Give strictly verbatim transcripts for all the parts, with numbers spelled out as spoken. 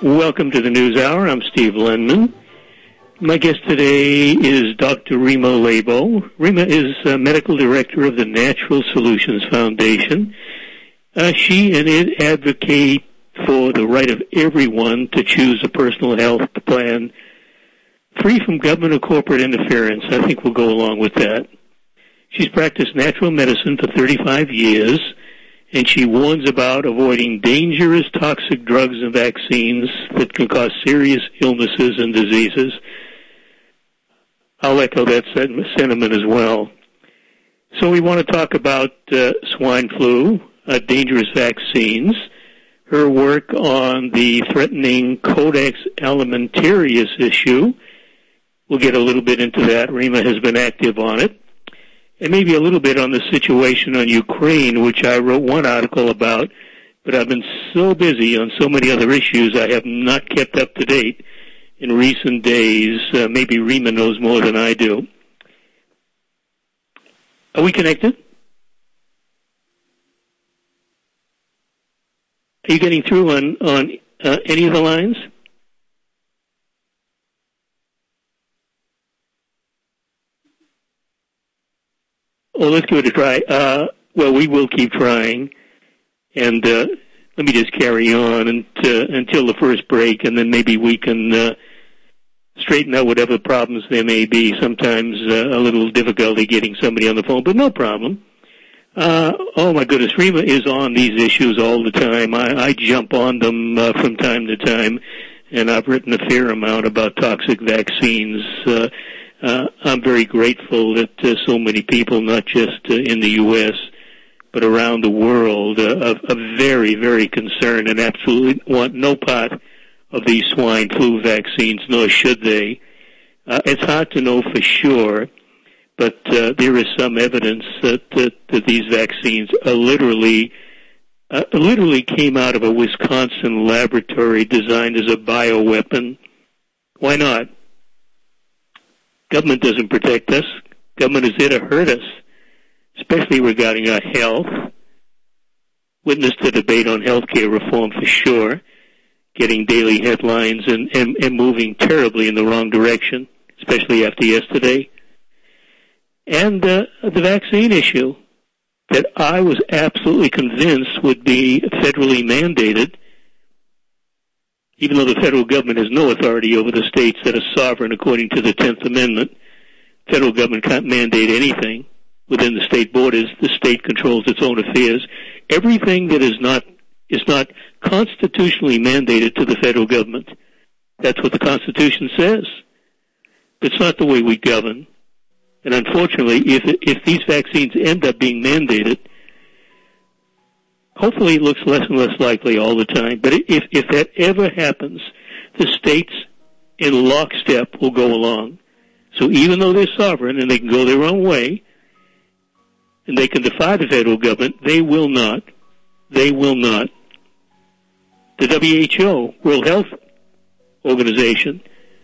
Welcome to the News Hour. I'm Steve Lenman. My guest today is Doctor Rima Labo. Rima is uh, Medical Director of the Natural Solutions Foundation. Uh, she and it advocate for the right of everyone to choose a personal health plan free from government or corporate interference. I think we'll go along with that. She's practiced natural medicine for thirty-five years, and she warns about avoiding dangerous toxic drugs and vaccines that can cause serious illnesses and diseases. I'll echo that sentiment as well. So we want to talk about uh, swine flu, uh, dangerous vaccines, her work on the threatening Codex Alimentarius issue. We'll get a little bit into that. Rima has been active on it. And maybe a little bit on the situation on Ukraine, which I wrote one article about, but I've been so busy on so many other issues I have not kept up to date in recent days. Uh, maybe Rima knows more than I do. Are we connected? Are you getting through on, on uh, any of the lines? Well, let's give it a try. Uh, well, we will keep trying. And uh, let me just carry on until, until the first break, and then maybe we can uh, straighten out whatever problems there may be. Sometimes uh, a little difficulty getting somebody on the phone, but no problem. Uh, oh, my goodness, Rima is on these issues all the time. I, I jump on them uh, from time to time, and I've written a fair amount about toxic vaccines. Uh, uh, I'm very grateful that uh, so many people, not just uh, in the U S, but around the world, uh, are, are very, very concerned and absolutely want no part of these swine flu vaccines, nor should they. Uh, it's hard to know for sure, but uh, there is some evidence that, that, that these vaccines are literally, uh, literally came out of a Wisconsin laboratory designed as a bioweapon. Why not? Government doesn't protect us. Government is there to hurt us, especially regarding our health. Witness the debate on health care reform for sure, getting daily headlines and, and, and moving terribly in the wrong direction, especially after yesterday. And uh, the vaccine issue that I was absolutely convinced would be federally mandated, even though the federal government has no authority over the states that are sovereign according to the tenth Amendment. Federal government can't mandate anything within the state borders. The state controls its own affairs. Everything that is not is not constitutionally mandated to the federal government. That's what the Constitution says. It's not the way we govern. And unfortunately, if if these vaccines end up being mandated, hopefully it looks less and less likely all the time. But if if that ever happens, the states in lockstep will go along. So even though they're sovereign and they can go their own way, and they can defy the federal government, they will not. They will not. The W H O, World Health Organization,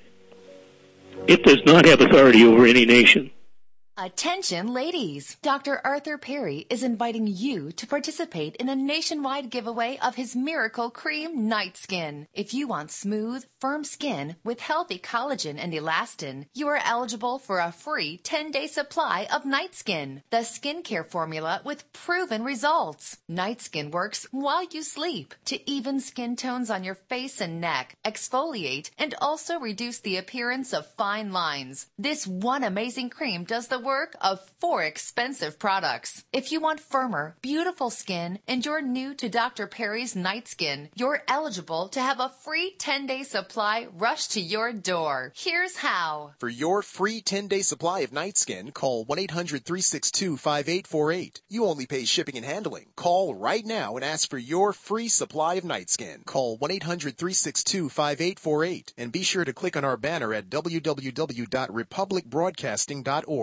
it does not have authority over any nation. Attention ladies, Doctor Arthur Perry is inviting you to participate in a nationwide giveaway of his Miracle Cream Night Skin. If you want smooth, firm skin with healthy collagen and elastin, you are eligible for a free ten-day supply of Night Skin, the skincare formula with proven results. Night Skin works while you sleep to even skin tones on your face and neck, exfoliate, and also reduce the appearance of fine lines. This one amazing cream does the work of four expensive products. If you want firmer, beautiful skin and you're new to Doctor Perry's Night Skin, you're eligible to have a free ten-day supply rushed to your door. Here's how. For your free ten-day supply of Night Skin, call one eight hundred, three six two, five eight four eight. You only pay shipping and handling. Call right now and ask for your free supply of Night Skin. Call one eight hundred, three six two, five eight four eight and be sure to click on our banner at w w w dot republic broadcasting dot org.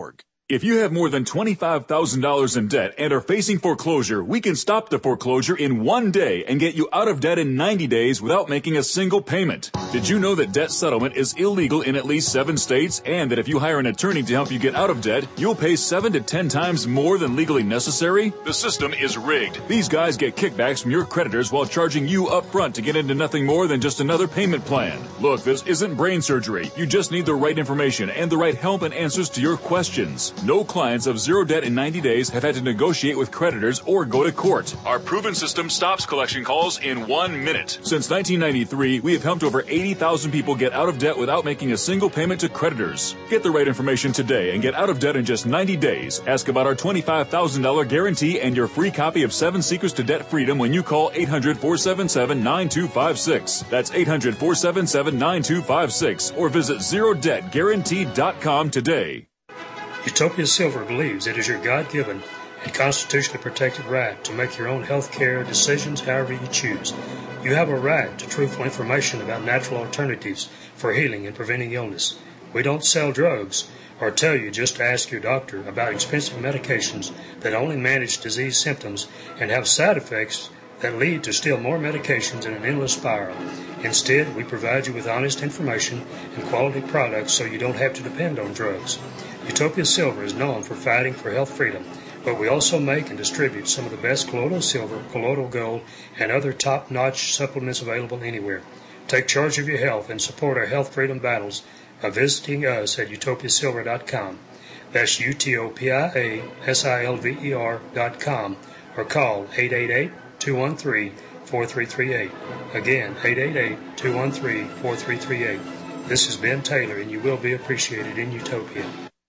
If you have more than twenty-five thousand dollars in debt and are facing foreclosure, we can stop the foreclosure in one day and get you out of debt in ninety days without making a single payment. Did you know that debt settlement is illegal in at least seven states, and that if you hire an attorney to help you get out of debt, you'll pay seven to ten times more than legally necessary? The system is rigged. These guys get kickbacks from your creditors while charging you up front to get into nothing more than just another payment plan. Look, this isn't brain surgery. You just need the right information and the right help and answers to your questions. No clients of zero debt in ninety days have had to negotiate with creditors or go to court. Our proven system stops collection calls in one minute. Since nineteen ninety-three, we have helped over eighty thousand people get out of debt without making a single payment to creditors. Get the right information today and get out of debt in just ninety days. Ask about our twenty-five thousand dollars guarantee and your free copy of Seven Secrets to Debt Freedom when you call eight hundred, four seven seven, nine two five six. That's eight hundred, four seven seven, nine two five six or visit zero debt guarantee dot com today. Utopia Silver believes it is your God-given and constitutionally protected right to make your own health care decisions however you choose. You have a right to truthful information about natural alternatives for healing and preventing illness. We don't sell drugs or tell you just to ask your doctor about expensive medications that only manage disease symptoms and have side effects that lead to still more medications in an endless spiral. Instead, we provide you with honest information and quality products so you don't have to depend on drugs. Utopia Silver is known for fighting for health freedom, but we also make and distribute some of the best colloidal silver, colloidal gold, and other top-notch supplements available anywhere. Take charge of your health and support our health freedom battles by visiting us at utopia silver dot com. That's U T O P I A S I L V E R dot com or call eight eight eight, two one three, four three three eight. Again, eight eight eight, two one three, four three three eight. This is Ben Taylor, and you will be appreciated in Utopia.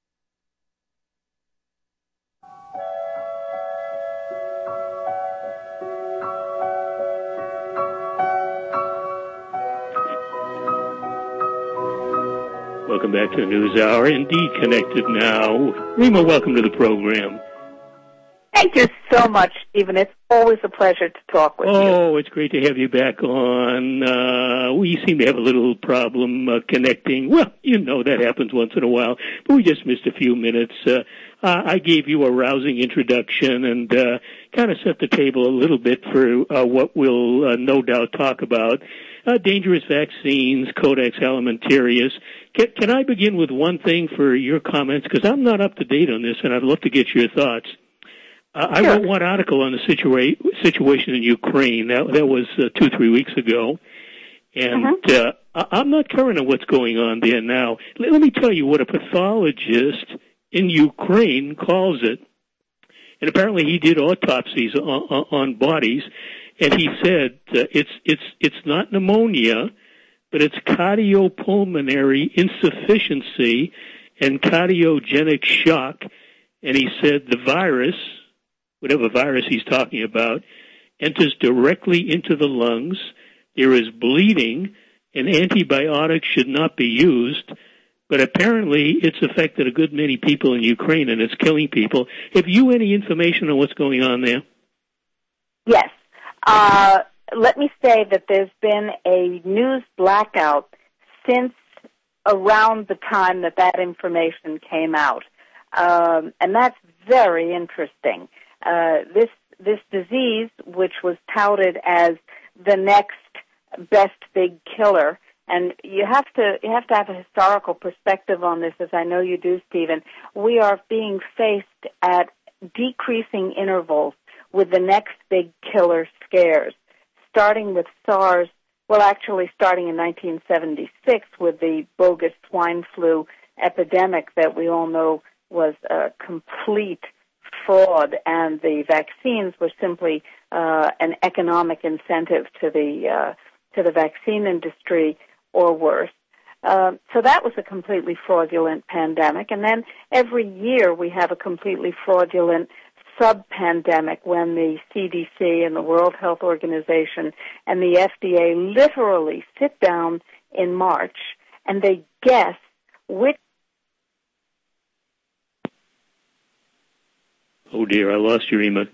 Welcome back to the News Hour. Indeed Connected now. Rima, welcome to the program. Thank you so much, Stephen. It's always a pleasure to talk with oh, you. Oh, it's great to have you back on. Uh, we seem to have a little problem uh, connecting. Well, you know, that happens once in a while, but we just missed a few minutes. Uh, I gave you a rousing introduction and uh, kind of set the table a little bit for uh, what we'll uh, no doubt talk about. Uh, dangerous vaccines, Codex Alimentarius. Can, can I begin with one thing for your comments? Because I'm not up to date on this, and I'd love to get your thoughts. Uh, I sure. wrote one article on the situa- situation in Ukraine. That, that was uh, two, three weeks ago. And uh-huh. uh, I'm not current on what's going on there now. Let, let me tell you what a pathologist in Ukraine calls it. And apparently he did autopsies on, on, on bodies. And he said uh, it's it's it's not pneumonia, but it's cardiopulmonary insufficiency and cardiogenic shock. And he said the virus, whatever virus he's talking about, enters directly into the lungs. There is bleeding, and antibiotics should not be used. But apparently it's affected a good many people in Ukraine, and it's killing people. Have you any information on what's going on there? Yes. Uh, let me say that there's been a news blackout since around the time that that information came out. Um, and that's very interesting. Uh, this this disease, which was touted as the next best big killer, and you have to you have to have a historical perspective on this, as I know you do, Stephen. We are being faced at decreasing intervals with the next big killer scares, starting with SARS, well, actually starting in nineteen seventy-six with the bogus swine flu epidemic that we all know was a complete fraud, and the vaccines were simply uh, an economic incentive to the uh, to the vaccine industry, or worse. Uh, so that was a completely fraudulent pandemic, and then every year we have a completely fraudulent sub-pandemic when the C D C and the World Health Organization and the F D A literally sit down in March and they guess which... Oh dear, I lost you, Rima.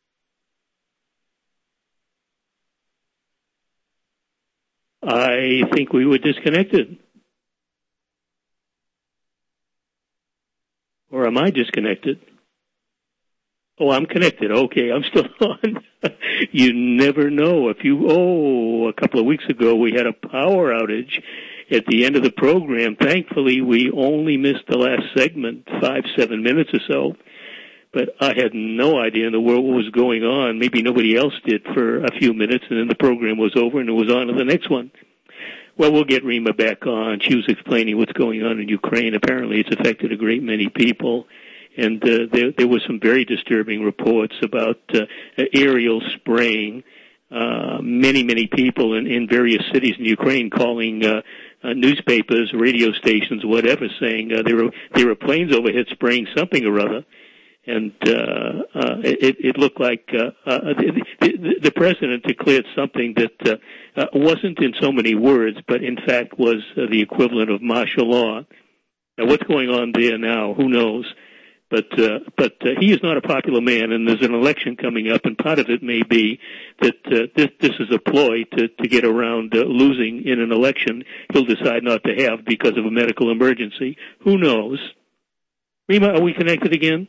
I think we were disconnected. Or or am I disconnected? Oh, I'm connected. Okay, I'm still on. You never know. If you, oh, a couple of weeks ago we had a power outage at the end of the program. Thankfully, we only missed the last segment, five, seven minutes or so. But I had no idea in the world what was going on. Maybe nobody else did for a few minutes, and then the program was over and it was on to the next one. Well, we'll get Rima back on. She was explaining what's going on in Ukraine. Apparently, it's affected a great many people. And uh, there, there were some very disturbing reports about uh, aerial spraying. Uh, many, many people in, in various cities in Ukraine calling uh, uh, newspapers, radio stations, whatever, saying uh, there were there were planes overhead spraying something or other. And uh, uh, it, it looked like uh, uh, the, the, the president declared something that uh, uh, wasn't in so many words, but in fact was uh, the equivalent of martial law. Now, what's going on there now? Who knows? But uh, but uh, he is not a popular man, and there's an election coming up, and part of it may be that uh, this this is a ploy to to get around uh, losing in an election he'll decide not to have because of a medical emergency. Who knows? Rima, are we connected again?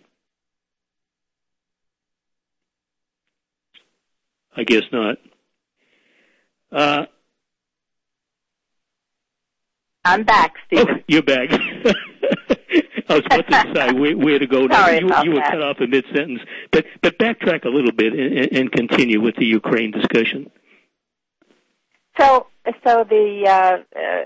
I guess not. Uh, I'm back, Stephen. Oh, you're back. I was about to decide where, where to go. Sorry you about you were that. cut off in mid-sentence. But, but backtrack a little bit and, and continue with the Ukraine discussion. So, so the uh, uh,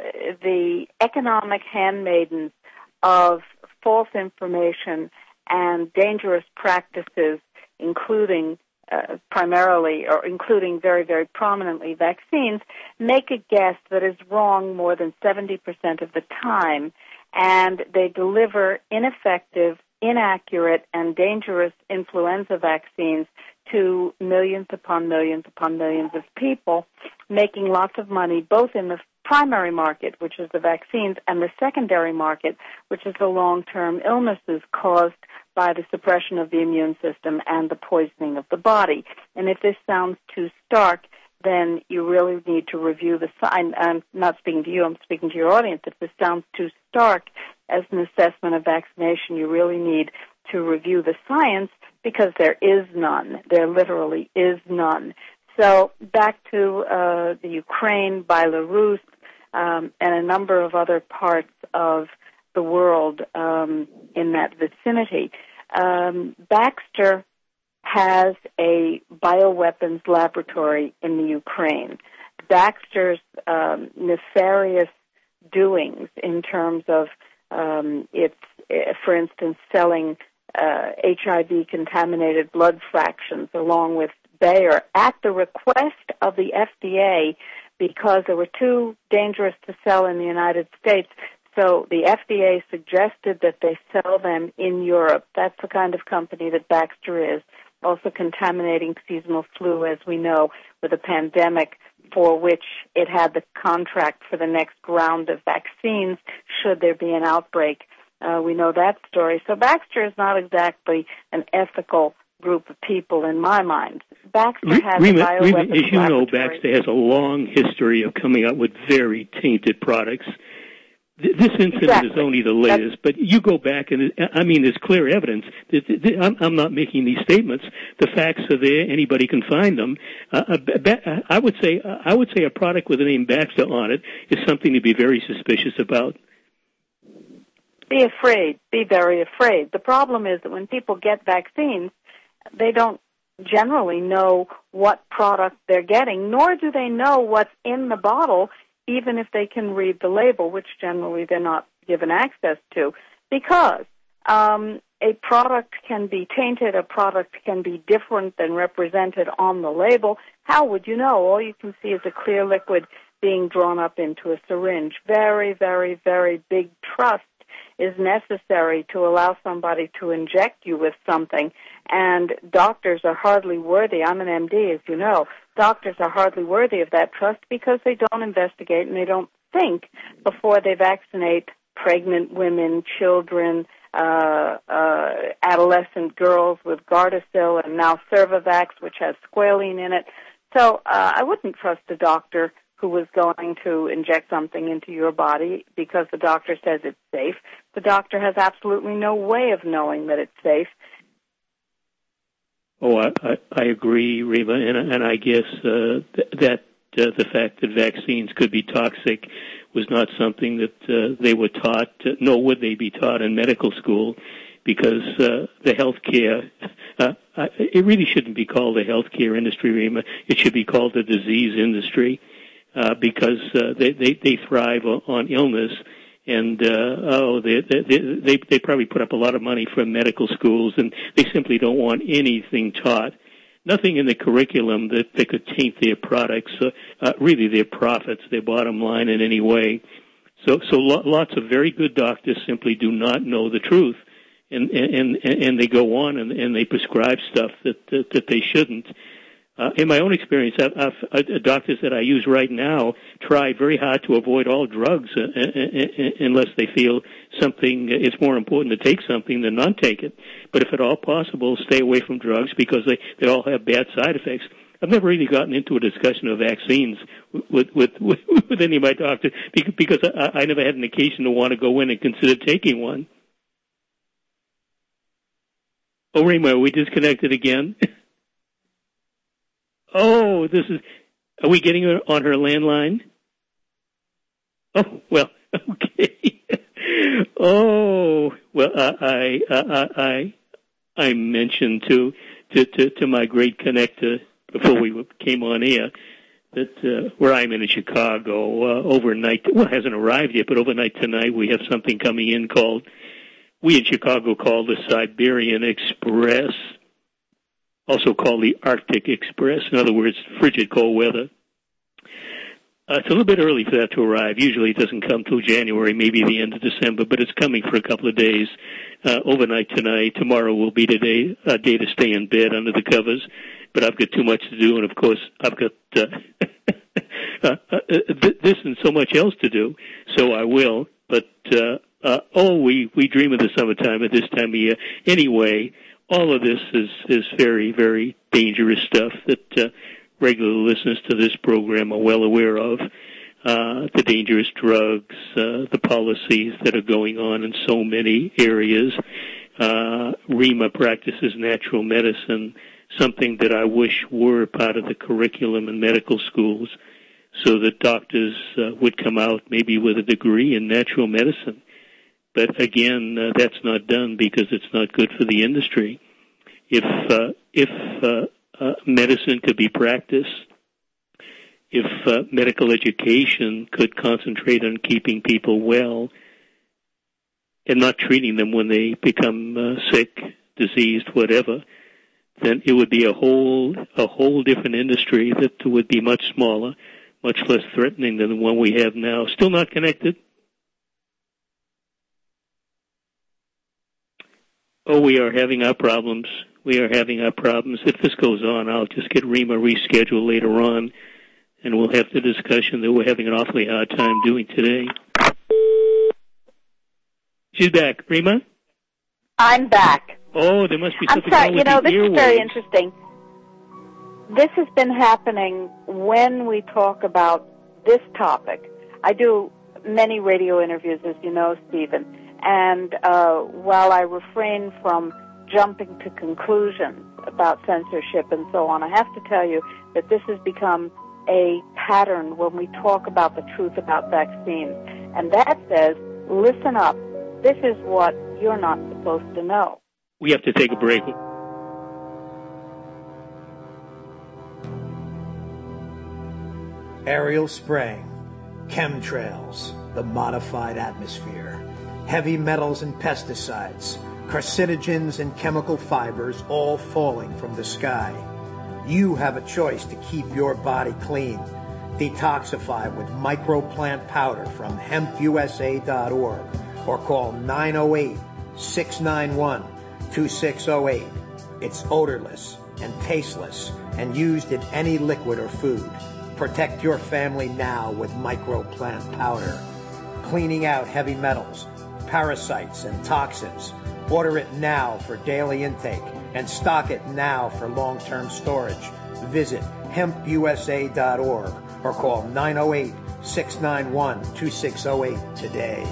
the economic handmaidens of false information and dangerous practices, including uh, primarily or including very, very prominently vaccines, make a guess that is wrong more than seventy percent of the time, and they deliver ineffective, inaccurate, and dangerous influenza vaccines to millions upon millions upon millions of people, making lots of money both in the primary market, which is the vaccines, and the secondary market, which is the long-term illnesses caused by the suppression of the immune system and the poisoning of the body. And if this sounds too stark, then you really need to review the sign. I'm not speaking to you, I'm speaking to your audience. If this sounds too stark as an assessment of vaccination, you really need to review the science, because there is none. There literally is none. So back to uh, the Ukraine, Belarus, um, and a number of other parts of the world um, in that vicinity. Um, Baxter has a bioweapons laboratory in the Ukraine. Baxter's um, nefarious doings in terms of um, its, uh, for instance, selling uh, H I V-contaminated blood fractions along with Bayer at the request of the F D A, because they were too dangerous to sell in the United States. So the F D A suggested that they sell them in Europe. That's the kind of company that Baxter is, also contaminating seasonal flu, as we know, with a pandemic for which it had the contract for the next round of vaccines should there be an outbreak. Uh, we know that story. So Baxter is not exactly an ethical group of people in my mind. Baxter has Rima, a bioweapons Rima, as you know, laboratory. Baxter has a long history of coming out with very tainted products. Th- This incident Exactly. is only the latest, but you go back and, it- I mean, there's clear evidence. That- that- I'm I'm not making these statements. The facts are there. Anybody can find them. Uh, a ba- I would say I would say a product with the name Baxter on it is something to be very suspicious about. Be afraid. Be very afraid. The problem is that when people get vaccines, they don't generally know what product they're getting, nor do they know what's in the bottle, even if they can read the label, which generally they're not given access to, because um, a product can be tainted, a product can be different than represented on the label. How would you know? All you can see is a clear liquid being drawn up into a syringe. Very, very, very big trust is necessary to allow somebody to inject you with something, and doctors are hardly worthy. I'm an M D, as you know. Doctors are hardly worthy of that trust because they don't investigate and they don't think before they vaccinate pregnant women, children, uh, uh, adolescent girls with Gardasil and now Cervavax, which has squalene in it. So uh, I wouldn't trust a doctor who was going to inject something into your body because the doctor says it's safe. The doctor has absolutely no way of knowing that it's safe. Oh, I, I, I agree, Rima, and, and I guess uh, th- that uh, the fact that vaccines could be toxic was not something that uh, they were taught, uh, nor would they be taught in medical school, because uh, the healthcare, uh, it really shouldn't be called the healthcare industry, Rima. It should be called the disease industry, uh, because uh, they, they, they thrive on illness. And, uh, oh, they, they, they, they probably put up a lot of money for medical schools, and they simply don't want anything taught. Nothing in the curriculum that, that could taint their products, uh, uh, really their profits, their bottom line in any way. So, so lo- lots of very good doctors simply do not know the truth, and, and, and, and they go on and, and they prescribe stuff that, that, that they shouldn't. Uh, in my own experience, I've, I've, uh, doctors that I use right now try very hard to avoid all drugs uh, uh, uh, unless they feel something, it's more important to take something than not take it. But if at all possible, stay away from drugs because they, they all have bad side effects. I've never really gotten into a discussion of vaccines with, with, with, with any of my doctors because I, I never had an occasion to want to go in and consider taking one. Oh, Rima, are we disconnected again? Oh, this is, are we getting her on her landline? Oh, well, okay. Oh, well, I, I, I, I mentioned to, to, to, to my great connector before we came on air that, uh, where I'm in Chicago, uh, overnight, well, it hasn't arrived yet, but overnight tonight we have something coming in called, we in Chicago call the Siberian Express, also called the Arctic Express. In other words, frigid cold weather. Uh, it's a little bit early for that to arrive. Usually it doesn't come till January, maybe the end of December, but it's coming for a couple of days. Uh, overnight tonight. Tomorrow will be today, a day to stay in bed under the covers, but I've got too much to do, and of course I've got uh, uh, uh, this and so much else to do, so I will. But, uh, uh, oh, we, we dream of the summertime at this time of year. Anyway, all of this is, is very, very dangerous stuff that uh, regular listeners to this program are well aware of. Uh, the dangerous drugs, uh, the policies that are going on in so many areas. Uh, Rima practices natural medicine, something that I wish were part of the curriculum in medical schools so that doctors uh, would come out maybe with a degree in natural medicine. But again, uh, that's not done because it's not good for the industry. If uh, if uh, uh, medicine could be practiced, if uh, medical education could concentrate on keeping people well and not treating them when they become uh, sick, diseased, whatever, then it would be a whole a whole different industry that would be much smaller, much less threatening than the one we have now. Still not connected? Oh, we are having our problems. We are having our problems. If this goes on, I'll just get Rima rescheduled later on, and we'll have the discussion that we're having an awfully hard time doing today. She's back. Rima? I'm back. Oh, there must be I'm something sorry, wrong you with know, the this earwaves. is very interesting. This has been happening when we talk about this topic. I do many radio interviews, as you know, Stephen, and uh, while I refrain from jumping to conclusions about censorship and so on, I have to tell you that this has become a pattern when we talk about the truth about vaccines. And that says, listen up, this is what you're not supposed to know. We have to take a break. Aerial spraying, chemtrails, the modified atmosphere, heavy metals and pesticides, carcinogens and chemical fibers all falling from the sky. You have a choice to keep your body clean. Detoxify with microplant powder from hemp U S A dot org or call nine oh eight, six nine one, two six oh eight. It's odorless and tasteless and used in any liquid or food. Protect your family now with microplant powder. Cleaning out heavy metals, parasites, and toxins. Order it now for daily intake and stock it now for long-term storage. Visit hemp U S A dot org or call nine oh eight, six nine one, two six oh eight today.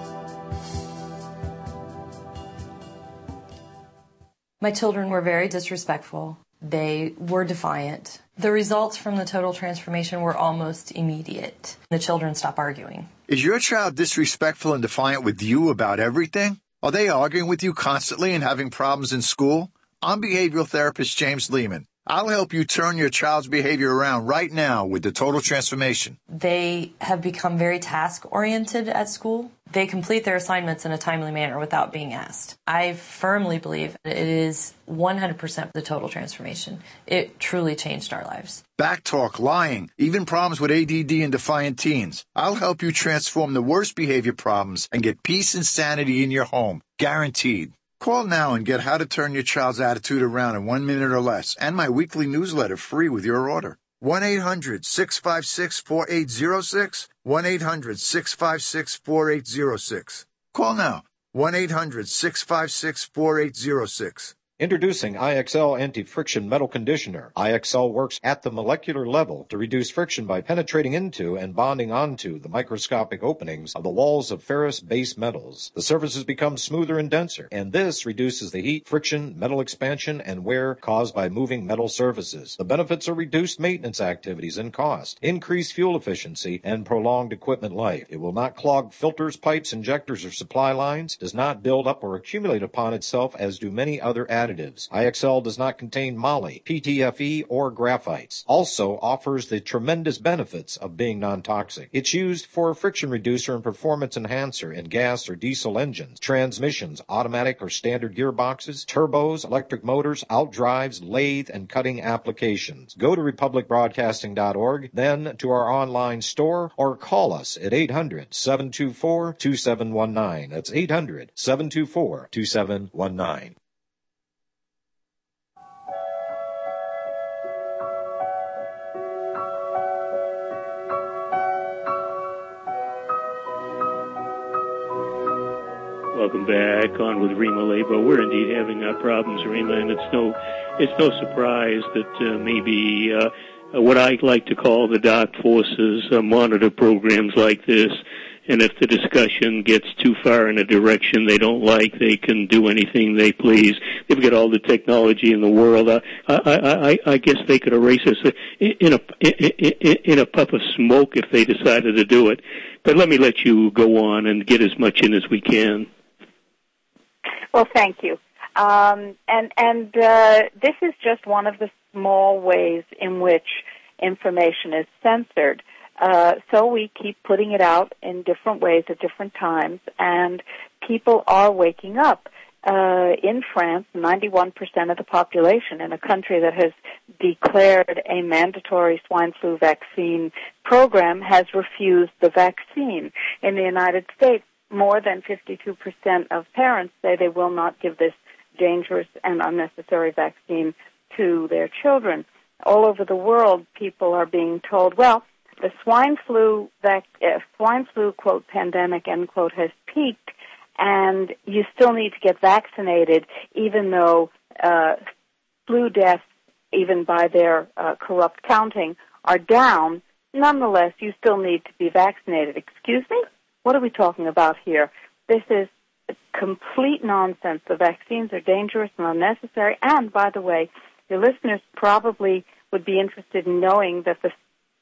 My children were very disrespectful. They were defiant. The results from the total transformation were almost immediate. The children stopped arguing. Is your child disrespectful and defiant with you about everything? Are they arguing with you constantly and having problems in school? I'm behavioral therapist James Lehman. I'll help you turn your child's behavior around right now with the total transformation. They have become very task-oriented at school. They complete their assignments in a timely manner without being asked. I firmly believe it is one hundred percent the total transformation. It truly changed our lives. Backtalk, lying, even problems with A D D and defiant teens. I'll help you transform the worst behavior problems and get peace and sanity in your home. Guaranteed. Call now and get How to Turn Your Child's Attitude Around in one minute or less, and my weekly newsletter free with your order. one eight hundred, six five six, four eight zero six, one eight hundred, six five six, four eight zero six. Call now, one eight hundred, six five six, four eight zero six. Introducing I X L Anti-Friction Metal Conditioner. I X L works at the molecular level to reduce friction by penetrating into and bonding onto the microscopic openings of the walls of ferrous base metals. The surfaces become smoother and denser, and this reduces the heat, friction, metal expansion, and wear caused by moving metal surfaces. The benefits are reduced maintenance activities and cost, increased fuel efficiency, and prolonged equipment life. It will not clog filters, pipes, injectors, or supply lines, does not build up or accumulate upon itself as do many other additives. Additives. I X L does not contain moly, P T F E, or graphites. Also offers the tremendous benefits of being non-toxic. It's used for a friction reducer and performance enhancer in gas or diesel engines, transmissions, automatic or standard gearboxes, turbos, electric motors, outdrives, lathe, and cutting applications. Go to republic broadcasting dot org, then to our online store, or call us at eight hundred, seven two four, two seven one nine. That's eight hundred, seven two four, two seven one nine. Welcome back on with Rima Labo. We're indeed having our problems, Rima, and it's no, it's no surprise that uh, maybe uh, what I like to call the dark forces uh, monitor programs like this. And if the discussion gets too far in a direction they don't like, they can do anything they please. They've got all the technology in the world. I, I, I, I guess they could erase us in a in, in a puff of smoke if they decided to do it. But let me let you go on and get as much in as we can. Well, thank you. Um, and and uh, this is just one of the small ways in which information is censored. Uh, so we keep putting it out in different ways at different times, and people are waking up. Uh, in France, ninety-one percent of the population in a country that has declared a mandatory swine flu vaccine program has refused the vaccine. In the United States, more than fifty-two percent of parents say they will not give this dangerous and unnecessary vaccine to their children. All over the world, people are being told, well, the swine flu, vac- uh, swine flu, quote, pandemic, end quote, has peaked, and you still need to get vaccinated, even though uh, flu deaths, even by their uh, corrupt counting, are down. Nonetheless, you still need to be vaccinated. Excuse me? What are we talking about here? This is complete nonsense. The vaccines are dangerous and unnecessary. And, by the way, your listeners probably would be interested in knowing that the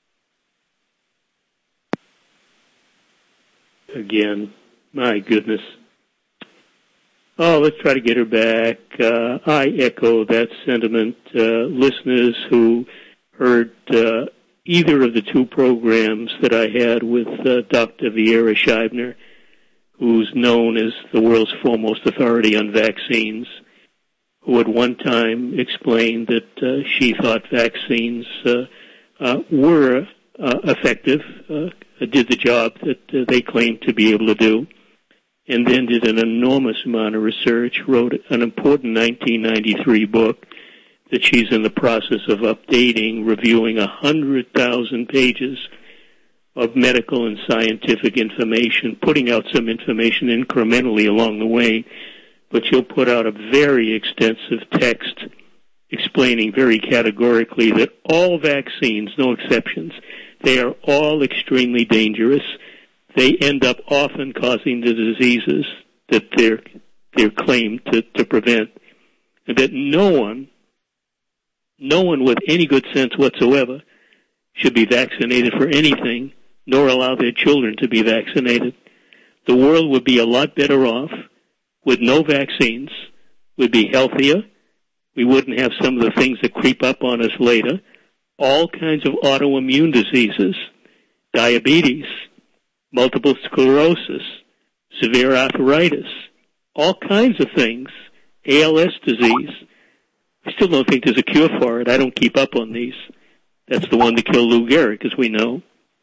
Again, my goodness. Oh, let's try to get her back. Uh, I echo that sentiment. Uh, listeners who heard uh, either of the two programs that I had with uh, Doctor Vieira Scheibner, who's known as the world's foremost authority on vaccines, who at one time explained that uh, she thought vaccines uh, uh, were uh, effective, uh, did the job that uh, they claimed to be able to do, and then did an enormous amount of research, wrote an important nineteen ninety-three book that she's in the process of updating, reviewing one hundred thousand pages of medical and scientific information, putting out some information incrementally along the way, but she'll put out a very extensive text explaining very categorically that all vaccines, no exceptions, They are all extremely dangerous. They end up often causing the diseases that they're, they're claimed to, to prevent. And that no one, no one with any good sense whatsoever should be vaccinated for anything, nor allow their children to be vaccinated. The world would be a lot better off with no vaccines. We'd be healthier. We wouldn't have some of the things that creep up on us later. All kinds of autoimmune diseases, diabetes, multiple sclerosis, severe arthritis, all kinds of things, A L S disease. I still don't think there's a cure for it. I don't keep up on these. That's the one that killed Lou Gehrig, as we know.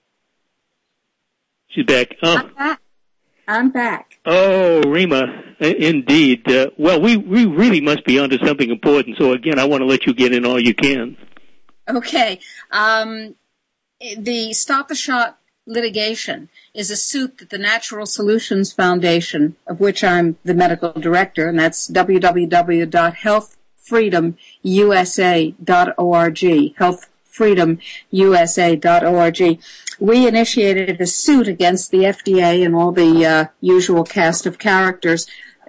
She's back. Oh. I'm back. I'm back. Oh, Rima, indeed. Uh, well, we, we really must be onto something important. So, again, I want to let you get in all you can. Okay. Um, the Stop the Shot litigation is a suit that the Natural Solutions Foundation, of which I'm the medical director, and that's w w w dot health freedom u s a dot org, health freedom u s a dot org. We initiated a suit against the F D A and all the uh, usual cast of characters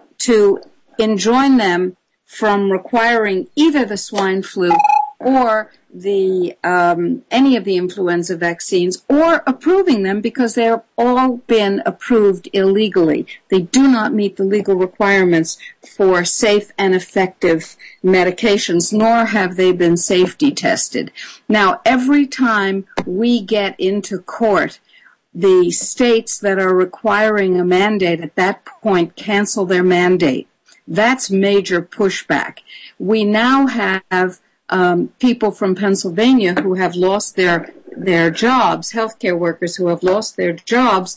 to enjoin them from requiring either the swine flu or the um, any of the influenza vaccines, or approving them because they have all been approved illegally. They do not meet the legal requirements for safe and effective medications, nor have they been safety tested. Now, every time we get into court, the states that are requiring a mandate at that point cancel their mandate. That's major pushback. We now have Um, people from Pennsylvania who have lost their their jobs, healthcare workers who have lost their jobs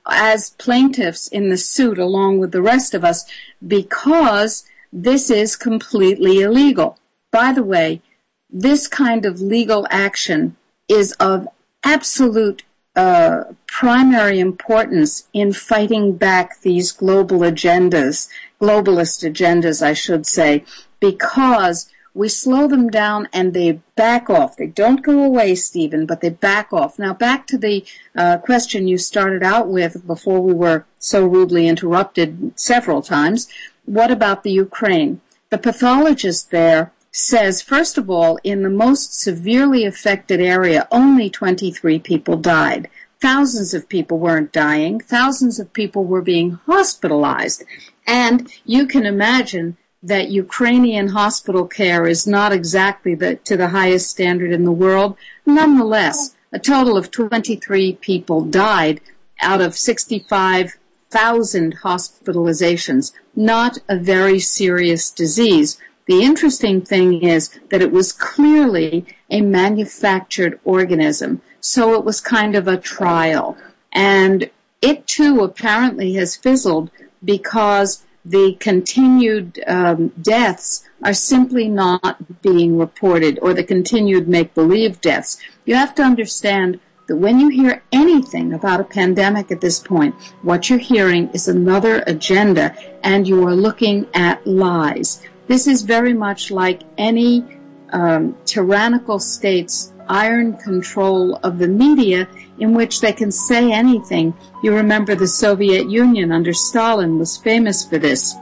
as plaintiffs in the suit along with the rest of us, because this is completely illegal. By the way, this kind of legal action is of absolute uh, primary importance in fighting back these global agendas, globalist agendas, I should say, because we slow them down and they back off. They don't go away, Stephen, but they back off. Now, back to the uh, question you started out with before we were so rudely interrupted several times. What about the Ukraine? The pathologist there says, first of all, in the most severely affected area, only twenty-three people died. Thousands of people weren't dying. Thousands of people were being hospitalized. And you can imagine that Ukrainian hospital care is not exactly the, to the highest standard in the world. Nonetheless, a total of twenty-three people died out of sixty-five thousand hospitalizations. Not a very serious disease. The interesting thing is that it was clearly a manufactured organism, so it was kind of a trial. And it, too, apparently has fizzled because the continued um, deaths are simply not being reported, or the continued make-believe deaths. You have to understand that when you hear anything about a pandemic at this point, what you're hearing is another agenda, and you are looking at lies. This is very much like any um, tyrannical state's iron control of the media, in which they can say anything. You remember the Soviet Union under Stalin was famous for this.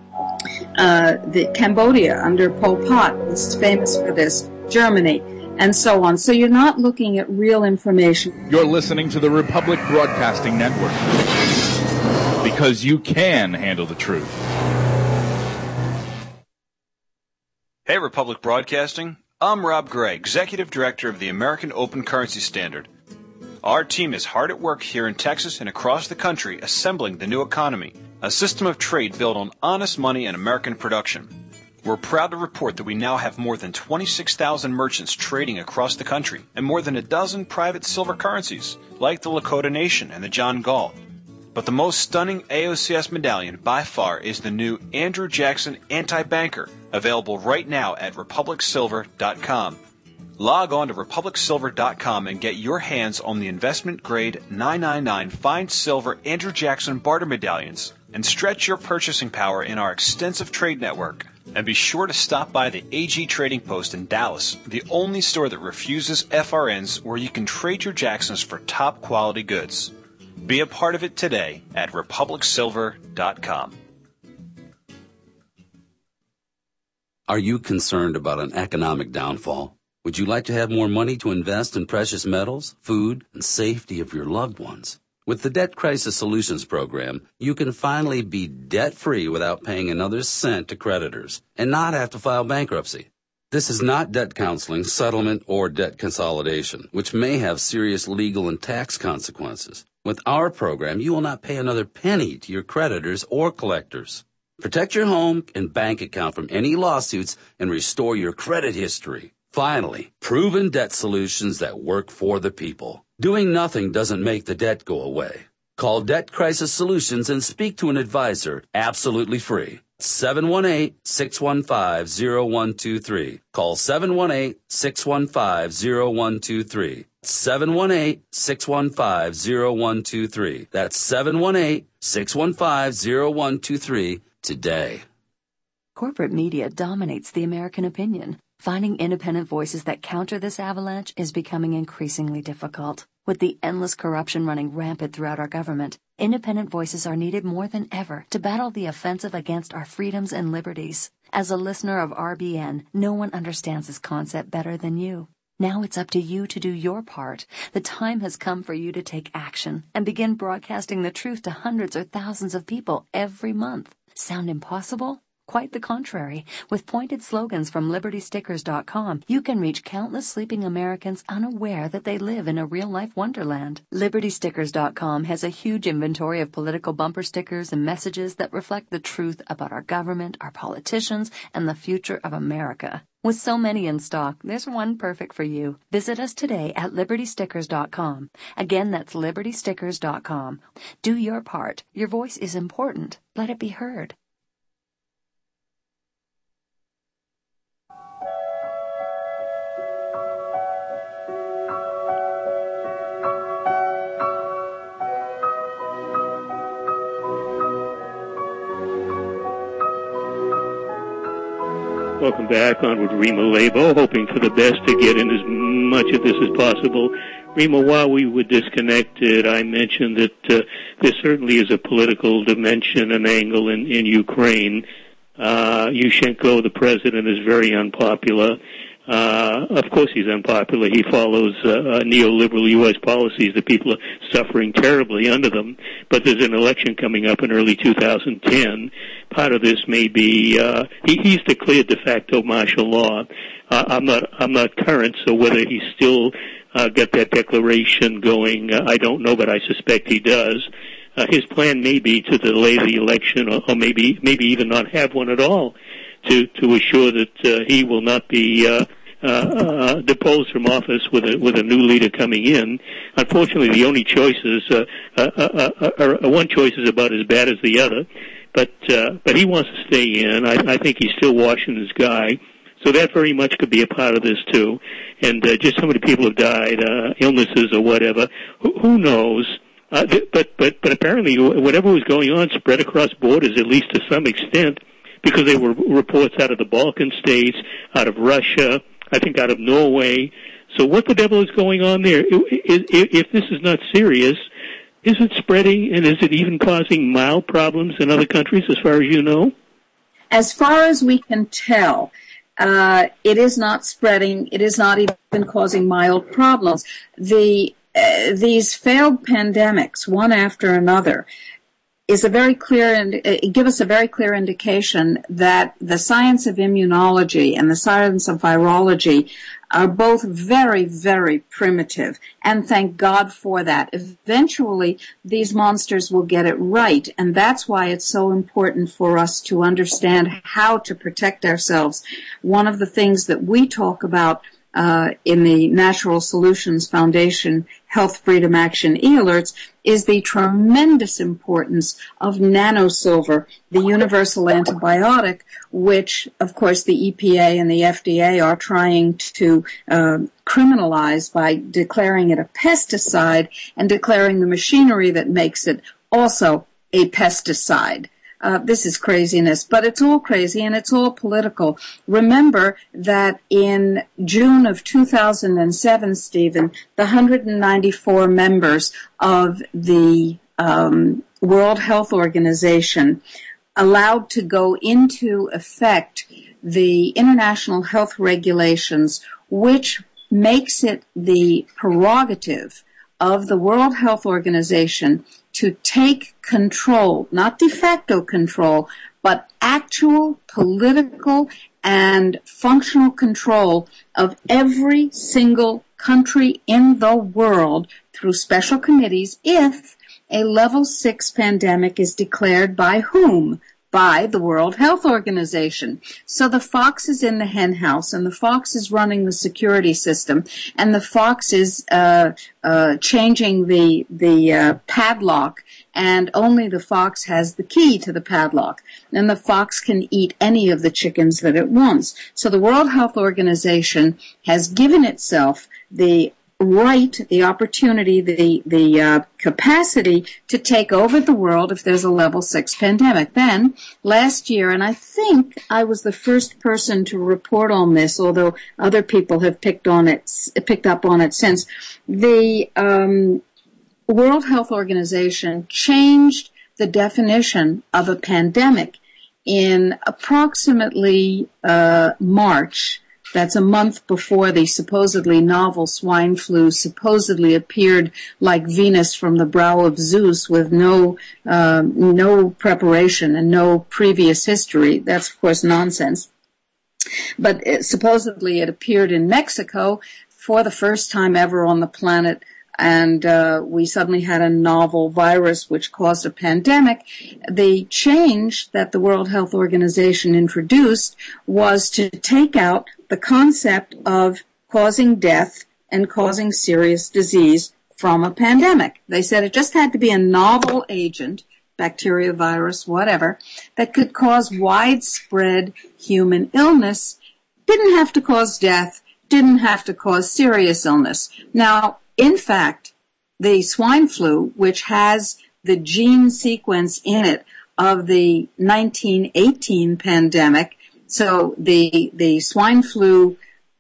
Uh, the Cambodia under Pol Pot was famous for this. Germany, and so on. So you're not looking at real information. You're listening to the Republic Broadcasting Network, because you can handle the truth. Hey, Republic Broadcasting. I'm Rob Gray, Executive Director of the American Open Currency Standard. Our team is hard at work here in Texas and across the country assembling the new economy, a system of trade built on honest money and American production. We're proud to report that we now have more than twenty-six thousand merchants trading across the country and more than a dozen private silver currencies, like the Lakota Nation and the John Galt. But the most stunning A O C S medallion by far is the new Andrew Jackson Anti-Banker, available right now at republic silver dot com. Log on to republic silver dot com and get your hands on the investment-grade nine ninety-nine fine silver Andrew Jackson barter medallions and stretch your purchasing power in our extensive trade network. And be sure to stop by the A G Trading Post in Dallas, the only store that refuses F R Ns, where you can trade your Jacksons for top quality goods. Be a part of it today at republic silver dot com. Are you concerned about an economic downfall? Would you like to have more money to invest in precious metals, food, and safety of your loved ones? With the Debt Crisis Solutions Program, you can finally be debt-free without paying another cent to creditors and not have to file bankruptcy. This is not debt counseling, settlement, or debt consolidation, which may have serious legal and tax consequences. With our program, you will not pay another penny to your creditors or collectors. Protect your home and bank account from any lawsuits and restore your credit history. Finally, proven debt solutions that work for the people. Doing nothing doesn't make the debt go away. Call Debt Crisis Solutions and speak to an advisor absolutely free. seven one eight, six one five, zero one two three. Call seven one eight, six one five, zero one two three. seven one eight, six one five, zero one two three. That's seven one eight, six one five, zero one two three today. Corporate media dominates the American opinion. Finding independent voices that counter this avalanche is becoming increasingly difficult. With the endless corruption running rampant throughout our government, independent voices are needed more than ever to battle the offensive against our freedoms and liberties. As a listener of R B N, no one understands this concept better than you. Now it's up to you to do your part. The time has come for you to take action and begin broadcasting the truth to hundreds or thousands of people every month. Sound impossible? Quite the contrary. With pointed slogans from liberty stickers dot com, you can reach countless sleeping Americans unaware that they live in a real-life wonderland. liberty stickers dot com has a huge inventory of political bumper stickers and messages that reflect the truth about our government, our politicians, and the future of America. With so many in stock, there's one perfect for you. Visit us today at liberty stickers dot com. Again, that's liberty stickers dot com. Do your part. Your voice is important. Let it be heard. Welcome back on with Rima Labo, hoping for the best to get in as much of this as possible. Rima, while we were disconnected, I mentioned that uh, there certainly is a political dimension and angle in, in Ukraine. Uh, Yushchenko, the president, is very unpopular. Uh, of course he's unpopular. He follows uh, neoliberal U S policies that people are suffering terribly under them. But there's an election coming up in early two thousand ten. Part of this may be, uh, he, he's declared de facto martial law. Uh, I'm not, I'm not current, so whether he's still, uh, got that declaration going, uh, I don't know, but I suspect he does. Uh, his plan may be to delay the election or, or maybe, maybe even not have one at all to, to assure that, uh, he will not be, uh, Uh, uh, deposed from office with a with a new leader coming in. Unfortunately, the only choices, uh, uh, uh, uh, uh, one choice is about as bad as the other, but uh, but he wants to stay in. I, I think he's still Washington's guy, so that very much could be a part of this too. And uh, just how many people have died, uh, illnesses or whatever, who, who knows? Uh, th- but but but apparently, whatever was going on spread across borders, at least to some extent, because there were reports out of the Balkan states, out of Russia, I think out of Norway. So what the devil is going on there? If this is not serious, is it spreading, and is it even causing mild problems in other countries as far as you know? As far as we can tell, uh, it is not spreading. It is not even causing mild problems. The uh, these failed pandemics, one after another, is a very clear and uh, give us a very clear indication that the science of immunology and the science of virology are both very, very primitive, and thank God for that. Eventually, these monsters will get it right, and that's why it's so important for us to understand how to protect ourselves. One of the things that we talk about uh, in the Natural Solutions Foundation Health Freedom Action e-alerts is the tremendous importance of nanosilver, the universal antibiotic, which, of course, the E P A and the F D A are trying to uh, criminalize by declaring it a pesticide and declaring the machinery that makes it also a pesticide. Uh, this is craziness, but it's all crazy and it's all political. Remember that in June of two thousand seven, Stephen, the one hundred ninety-four members of the um, World Health Organization allowed to go into effect the international health regulations, which makes it the prerogative of the World Health Organization to take control, not de facto control, but actual political and functional control of every single country in the world through special committees if a level six pandemic is declared by whom? By the World Health Organization. So the fox is in the hen house, and the fox is running the security system, and the fox is uh, uh, changing the the uh, padlock, and only the fox has the key to the padlock. And the fox can eat any of the chickens that it wants. So the World Health Organization has given itself the right, the opportunity, the the uh, capacity to take over the world if there's a level six pandemic. Then last year, and I think I was the first person to report on this, although other people have picked on it, picked up on it since, the um, World Health Organization changed the definition of a pandemic in approximately uh, March. That's a month before the supposedly novel swine flu supposedly appeared like Venus from the brow of Zeus with no uh, no preparation and no previous history. That's, of course, nonsense. But it, supposedly it appeared in Mexico for the first time ever on the planet, and uh, we suddenly had a novel virus which caused a pandemic. The change that the World Health Organization introduced was to take out the concept of causing death and causing serious disease from a pandemic. They said it just had to be a novel agent, bacteria, virus, whatever, that could cause widespread human illness, didn't have to cause death, didn't have to cause serious illness. Now, in fact, the swine flu, which has the gene sequence in it of the nineteen eighteen pandemic, so the the swine flu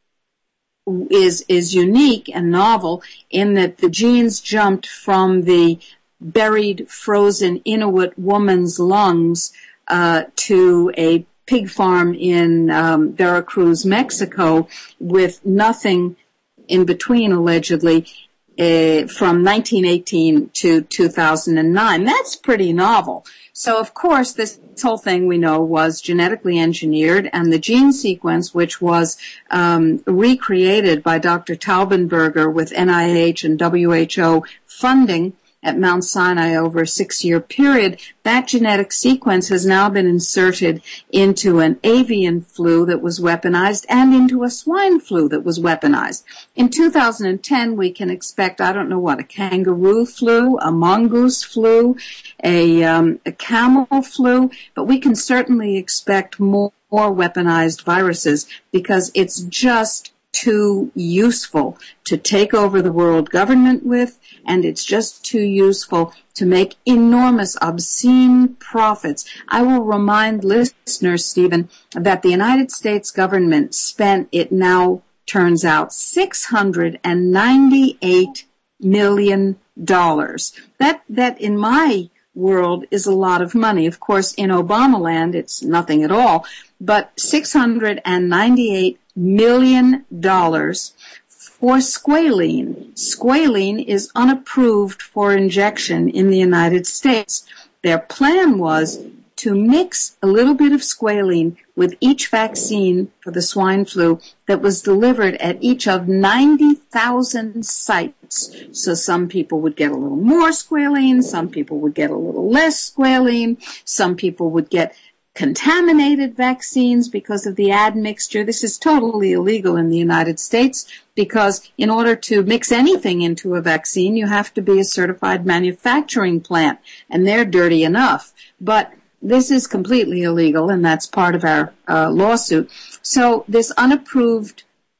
is is unique and novel in that the genes jumped from the buried, frozen Inuit woman's lungs uh, to a pig farm in um, Veracruz, Mexico, with nothing in between, allegedly, uh, from nineteen eighteen to two thousand nine. That's pretty novel. So, of course, this whole thing we know was genetically engineered, and the gene sequence, which was um, recreated by Doctor Taubenberger with N I H and W H O funding at Mount Sinai over a six-year period, that genetic sequence has now been inserted into an avian flu that was weaponized and into a swine flu that was weaponized. In two thousand ten, we can expect, I don't know what, a kangaroo flu, a mongoose flu, a, um, a camel flu, but we can certainly expect more, more weaponized viruses because it's just too useful to take over the world government with, and it's just too useful to make enormous, obscene profits. I will remind listeners, Stephen, that the United States government spent, it now turns out, six hundred ninety-eight million dollars. That, that in my world is a lot of money. Of course, in Obama land, it's nothing at all, but six hundred ninety-eight million dollars for squalene. Squalene is unapproved for injection in the United States. Their plan was to mix a little bit of squalene with each vaccine for the swine flu that was delivered at each of ninety thousand sites. So some people would get a little more squalene, some people would get a little less squalene, some people would get contaminated vaccines because of the admixture. This is totally illegal in the United States because in order to mix anything into a vaccine, you have to be a certified manufacturing plant, and they're dirty enough. But this is completely illegal, and that's part of our uh, lawsuit. So this unapproved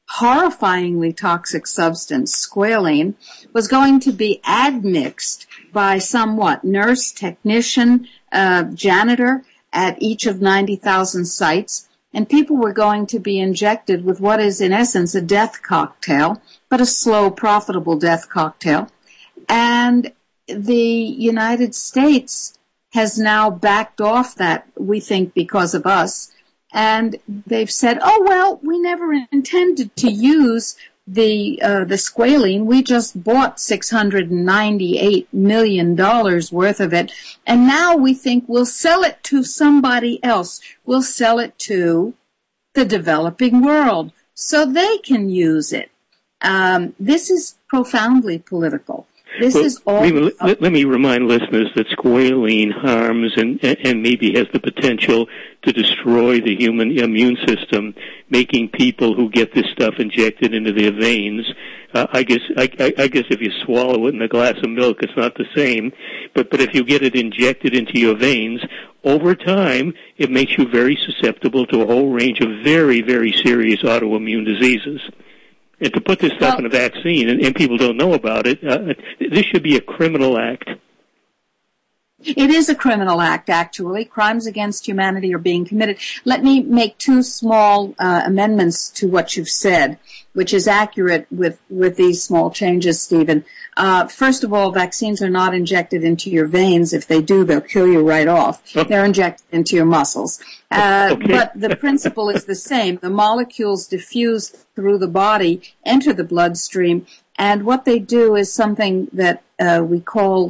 horrifyingly toxic substance, squalene, was going to be admixed by some what, nurse, technician, uh, janitor at each of ninety thousand sites, and people were going to be injected with what is in essence a death cocktail, but a slow, profitable death cocktail. And the United States has now backed off that, we think, because of us. And they've said, oh, well, we never intended to use the uh, the squalene. We just bought six hundred ninety-eight million dollars worth of it. And now we think we'll sell it to somebody else. We'll sell it to the developing world so they can use it. Um, this is profoundly political. This well, is all. Rima, let, let me remind listeners that squalene harms and, and maybe has the potential to destroy the human immune system, making people who get this stuff injected into their veins. Uh, I guess I, I, I guess if you swallow it in a glass of milk, it's not the same. But but if you get it injected into your veins, over time, it makes you very susceptible to a whole range of very, very serious autoimmune diseases. And to put this stuff well, in a vaccine, and, and people don't know about it, uh, this should be a criminal act. It is a criminal act, actually. Crimes against humanity are being committed. Let me make two small uh, amendments to what you've said, which is accurate with, with these small changes, Stephen. Uh, first of all, vaccines are not injected into your veins. If they do, they'll kill you right off. Oh. They're injected into your muscles. Uh, okay. But the principle is the same. The molecules diffuse through the body, enter the bloodstream, and what they do is something that uh, we call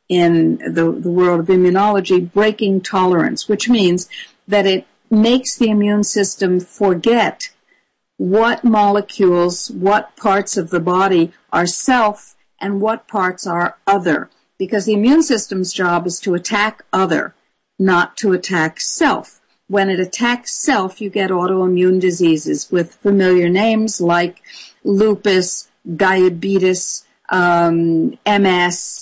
in the, the world of immunology breaking tolerance, which means that it makes the immune system forget what molecules, what parts of the body are self and what parts are other. Because the immune system's job is to attack other, not to attack self. When it attacks self, you get autoimmune diseases with familiar names like lupus, diabetes, um, M S.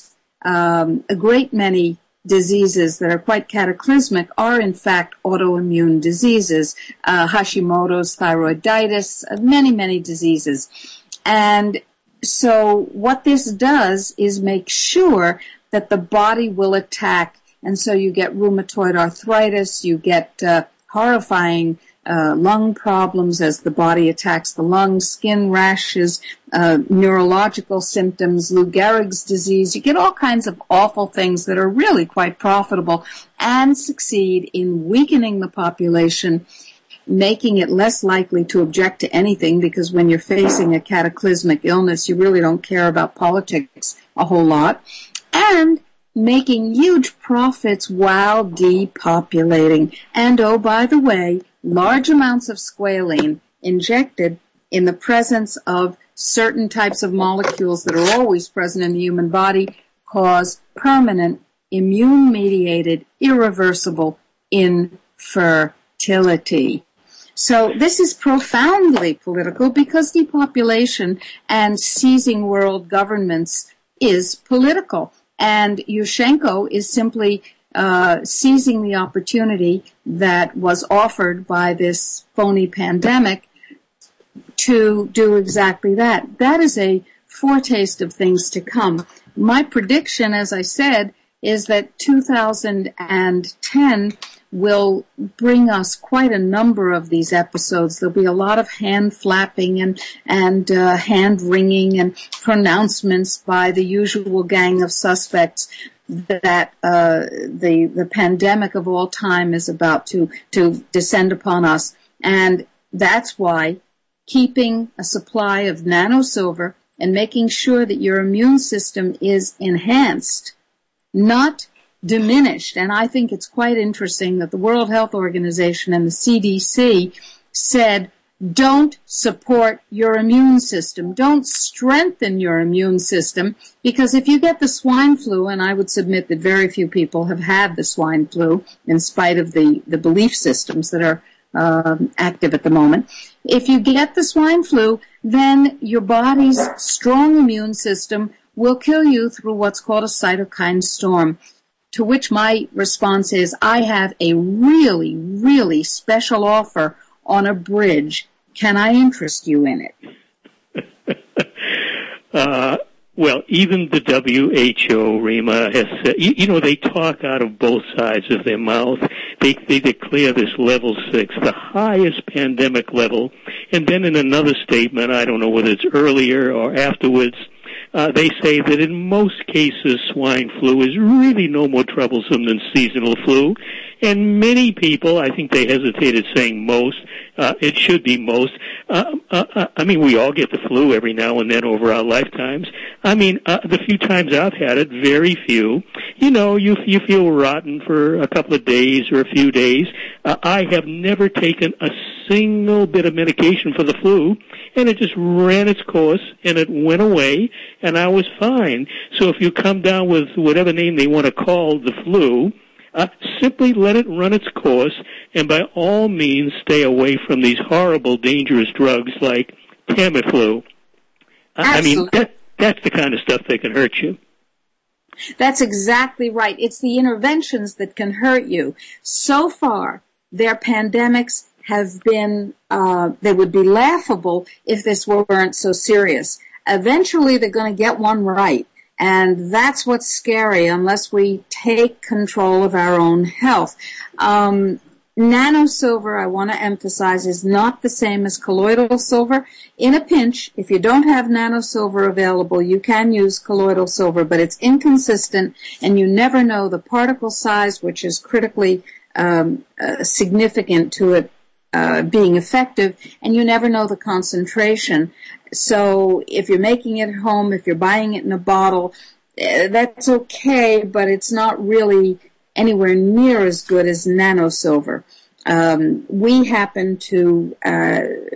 Um, a great many diseases that are quite cataclysmic are in fact autoimmune diseases. Uh, Hashimoto's, thyroiditis, uh, many, many diseases. And so what this does is make sure that the body will attack. And so you get rheumatoid arthritis, you get uh, horrifying uh, lung problems as the body attacks the lungs, skin rashes, uh, neurological symptoms, Lou Gehrig's disease. You get all kinds of awful things that are really quite profitable and succeed in weakening the population, making it less likely to object to anything, because when you're facing a cataclysmic illness, you really don't care about politics a whole lot, and making huge profits while depopulating. And oh, by the way, large amounts of squalene injected in the presence of certain types of molecules that are always present in the human body cause permanent, immune-mediated, irreversible infertility. So this is profoundly political because depopulation and seizing world governments is political. And Yushchenko is simply uh, seizing the opportunity that was offered by this phony pandemic to do exactly that. That is a foretaste of things to come. My prediction, as I said, is that two thousand ten will bring us quite a number of these episodes. There'll be a lot of hand flapping and, and uh, hand wringing and pronouncements by the usual gang of suspects that uh, the the pandemic of all time is about to, to descend upon us. And that's why keeping a supply of nanosilver and making sure that your immune system is enhanced, not diminished. And I think it's quite interesting that the World Health Organization and the C D C said, don't support your immune system. Don't strengthen your immune system, because if you get the swine flu, and I would submit that very few people have had the swine flu in spite of the, the belief systems that are um, active at the moment. If you get the swine flu, then your body's strong immune system will kill you through what's called a cytokine storm. To which my response is, I have a really, really special offer on a bridge Can I interest you in it? uh, well, even the W H O, Rima, has said, you, you know, they talk out of both sides of their mouth. They, they declare this level six, the highest pandemic level, and then in another statement, I don't know whether it's earlier or afterwards, Uh, they say that in most cases swine flu is really no more troublesome than seasonal flu. And many people, I think they hesitated saying most, uh, it should be most. Uh, uh, I mean, we all get the flu every now and then over our lifetimes. I mean, uh, the few times I've had it, very few. You know, you, you feel rotten for a couple of days or a few days. Uh, I have never taken a single bit of medication for the flu, and it just ran its course, and it went away, and I was fine. So if you come down with whatever name they want to call the flu, uh, simply let it run its course, and by all means stay away from these horrible, dangerous drugs like Tamiflu. I mean, that, that's the kind of stuff that can hurt you. That's exactly right. It's the interventions that can hurt you. So far, their pandemics have been, uh, they would be laughable if this weren't so serious. Eventually, they're going to get one right. And that's what's scary unless we take control of our own health. Um, nanosilver, I want to emphasize, is not the same as colloidal silver. In a pinch, if you don't have nanosilver available, you can use colloidal silver, but it's inconsistent, and you never know the particle size, which is critically um, uh, significant to it uh, being effective, and you never know the concentration. So if you're making it at home, if you're buying it in a bottle, uh, that's okay, but it's not really anywhere near as good as nanosilver. Um, we happen to uh,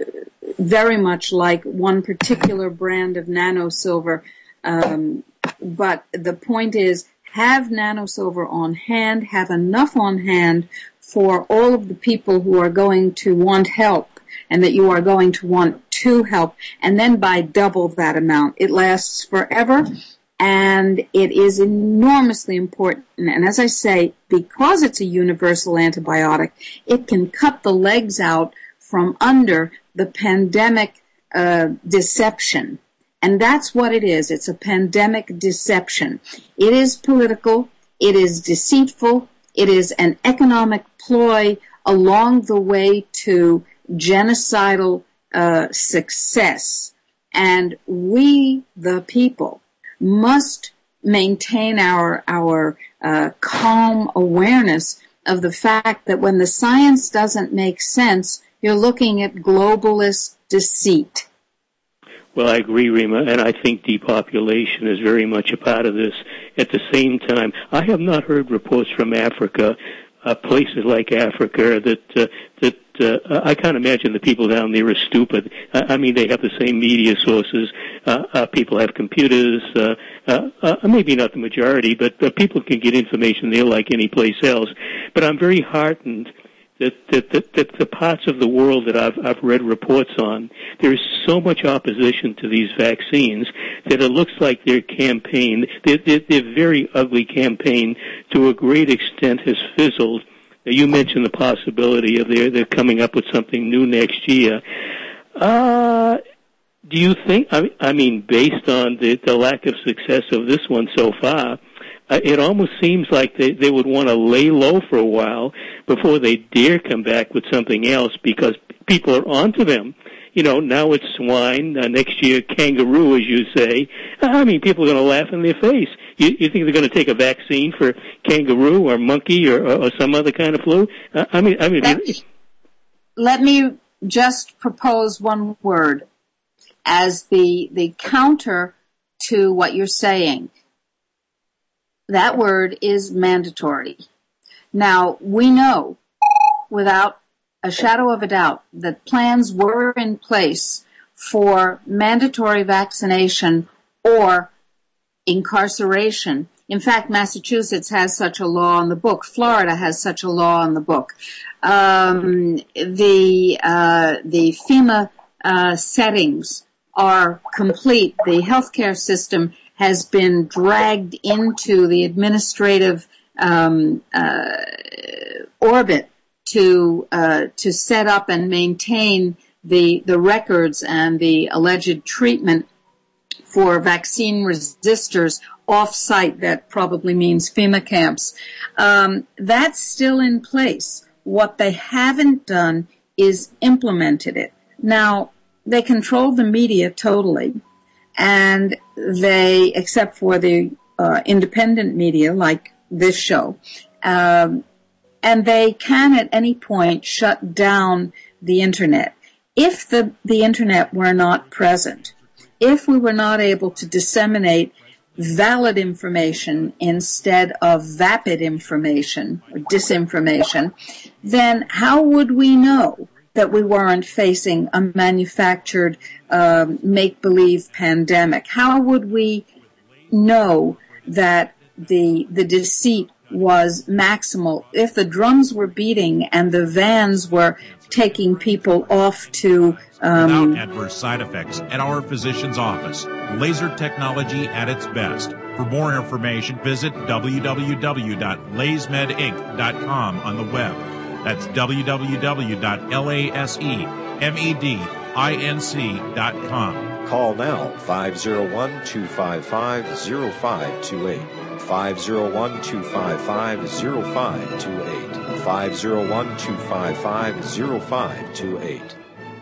very much like one particular brand of nanosilver, um, but the point is, have nanosilver on hand, have enough on hand for all of the people who are going to want help and that you are going to want to help, and then buy double that amount. It lasts forever, and it is enormously important. And as I say, because it's a universal antibiotic, it can cut the legs out from under the pandemic uh, deception. And that's what it is. It's a pandemic deception. It is political. It is deceitful. It is an economic ploy along the way to genocidal uh, success. And we, the people, must maintain our our uh, calm awareness of the fact that when the science doesn't make sense, you're looking at globalist deceit. Well, I agree, Rima, and I think depopulation is very much a part of this. At the same time, I have not heard reports from Africa, uh, places like Africa, that uh, that uh, I can't imagine the people down there are stupid. Uh, I mean, they have the same media sources. Uh, uh, people have computers. Uh, uh, uh, maybe not the majority, but uh, people can get information there like any place else. But I'm very heartened that, that, that, that the parts of the world that I've, I've read reports on, there is so much opposition to these vaccines that it looks like their campaign, their, their, their very ugly campaign, to a great extent has fizzled. You mentioned the possibility of their, they're coming up with something new next year. Uh, do you think, I, I mean, based on the, the lack of success of this one so far, Uh, it almost seems like they, they would want to lay low for a while before they dare come back with something else, because people are onto them. You know, now it's swine, uh, next year kangaroo, as you say. I mean, people are going to laugh in their face. You, you think they're going to take a vaccine for kangaroo or monkey or, or, or some other kind of flu? Uh, I mean, I mean. Let, let me just propose one word as the the counter to what you're saying. That word is mandatory. Now, we know without a shadow of a doubt that plans were in place for mandatory vaccination or incarceration. In fact, Massachusetts has such a law on the book. Florida has such a law on the book. Um, the uh, the FEMA uh, settings are complete. The healthcare system has been dragged into the administrative um, uh, orbit to uh, to set up and maintain the, the records and the alleged treatment for vaccine resistors off-site, that probably means FEMA camps. Um, that's still in place. What they haven't done is implemented it. Now, they control the media totally, and they, except for the uh, independent media like this show, um, and they can at any point shut down the Internet. If the, the Internet were not present, if we were not able to disseminate valid information instead of vapid information or disinformation, then how would we know that we weren't facing a manufactured um, make-believe pandemic? How would we know that the the deceit was maximal if the drums were beating and the vans were taking people off to um, without adverse side effects at our physician's office? Laser technology at its best. For more information, visit w w w dot lasemed inc dot com on the web. That's w w w dot lasemed inc dot com. Call now, five oh one, two five five, oh five two eight. five oh one, two five five, oh five two eight. five oh one, two five five, oh five two eight.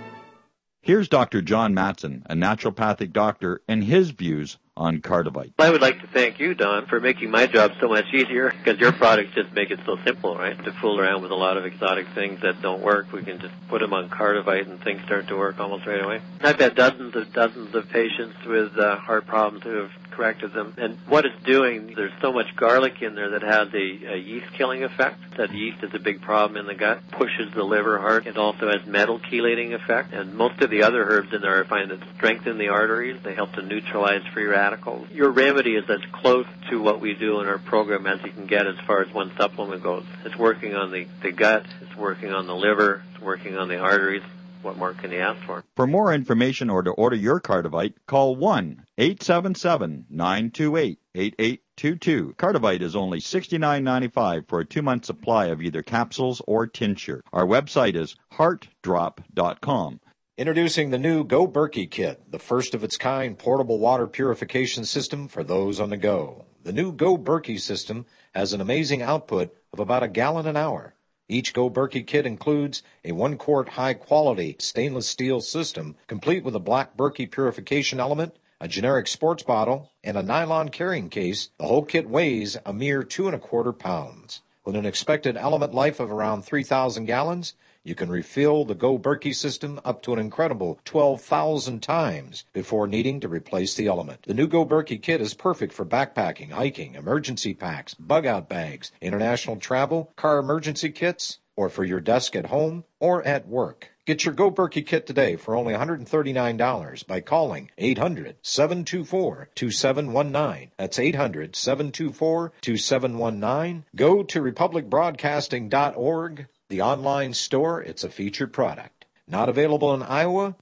Here's Doctor John Matson, a naturopathic doctor, and his views on Cardivite. I would like to thank you, Don, for making my job so much easier, because your products just make it so simple, right? To fool around with a lot of exotic things that don't work, we can just put them on Cardivite and things start to work almost right away. I've had dozens of dozens of patients with uh, heart problems who have corrected them. And what it's doing, there's so much garlic in there that has a, a yeast-killing effect. That yeast is a big problem in the gut, pushes the liver hard. It also has metal chelating effect. And most of the other herbs in there I find that strengthen the arteries. They help to neutralize free radicals. Your remedy is as close to what we do in our program as you can get as far as one supplement goes. It's working on the, the gut, it's working on the liver, it's working on the arteries. What more can you ask for? For more information or to order your Cardivite, call one eight seven seven, nine two eight, eight eight two two. Cardivite is only sixty-nine ninety-five for a two-month supply of either capsules or tincture. Our website is heart drop dot com. Introducing the new Go Berkey Kit, the first of its kind portable water purification system for those on the go. The new Go Berkey system has an amazing output of about a gallon an hour. Each Go Berkey kit includes a one-quart high-quality stainless steel system, complete with a black Berkey purification element, a generic sports bottle, and a nylon carrying case. The whole kit weighs a mere two and a quarter pounds. With an expected element life of around three thousand gallons, you can refill the Go Berkey system up to an incredible twelve thousand times before needing to replace the element. The new Go Berkey kit is perfect for backpacking, hiking, emergency packs, bug-out bags, international travel, car emergency kits, or for your desk at home or at work. Get your Go Berkey kit today for only one hundred thirty-nine dollars by calling eight hundred, seven two four, two seven one nine. That's eight hundred, seven two four, two seven one nine. Go to republic broadcasting dot org. The online store, it's a featured product. Not available in Iowa?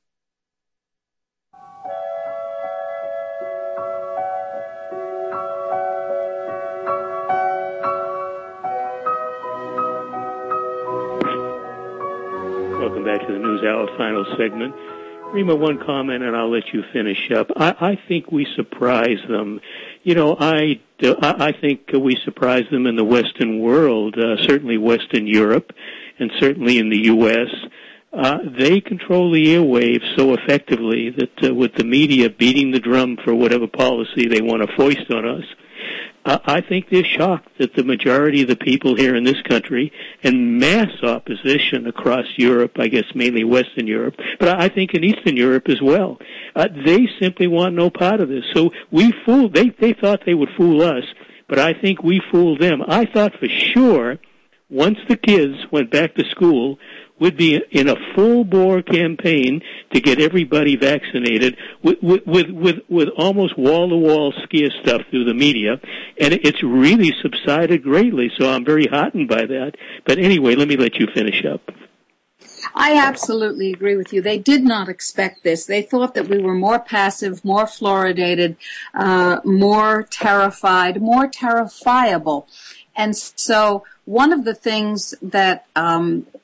Welcome back to the News Hour final segment. Rima, one comment and I'll let you finish up. I, I think we surprise them. You know, I, I think we surprise them in the Western world, uh, certainly Western Europe, and certainly in the U S Uh, they control the airwaves so effectively that uh, with the media beating the drum for whatever policy they want to foist on us, uh, I think they're shocked that the majority of the people here in this country, and mass opposition across Europe, I guess mainly Western Europe, but I think in Eastern Europe as well, uh, they simply want no part of this. So we fooled, they, they thought they would fool us, but I think we fooled them. I thought for sure once the kids went back to school, would be in a full-bore campaign to get everybody vaccinated with, with, with, with, with almost wall-to-wall scare stuff through the media. And it's really subsided greatly, so I'm very heartened by that. But anyway, let me let you finish up. I absolutely agree with you. They did not expect this. They thought that we were more passive, more fluoridated, uh, more terrified, more terrifiable. And so one of the things that um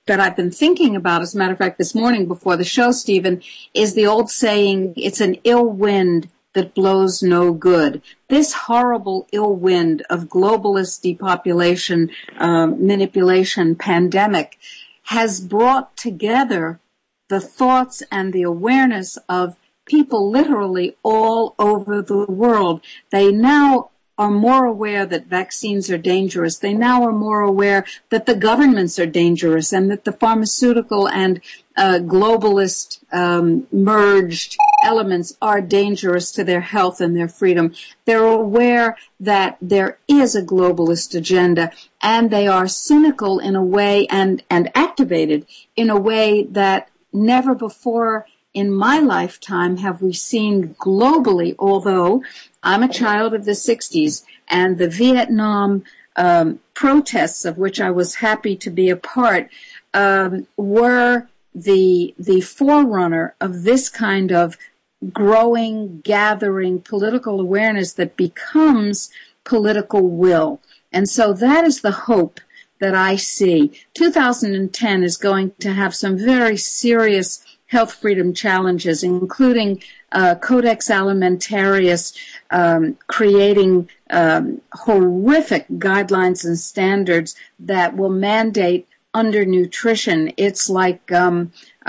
that I've been thinking about, as a matter of fact, this morning before the show, Stephen, is the old saying, it's an ill wind that blows no good. This horrible ill wind of globalist depopulation, um, manipulation, pandemic has brought together the thoughts and the awareness of people literally all over the world. They now are more aware that vaccines are dangerous. They now are more aware that the governments are dangerous and that the pharmaceutical and uh, globalist um, merged elements are dangerous to their health and their freedom. They're aware that there is a globalist agenda, and they are cynical in a way and, and activated in a way that never before in my lifetime have we seen globally, although I'm a child of the sixties, and the Vietnam um, protests, of which I was happy to be a part, um, were the the forerunner of this kind of growing, gathering political awareness that becomes political will. And so that is the hope that I see. two thousand ten is going to have some very serious health freedom challenges, including uh, Codex Alimentarius um, creating um, horrific guidelines and standards that will mandate undernutrition. It's like um,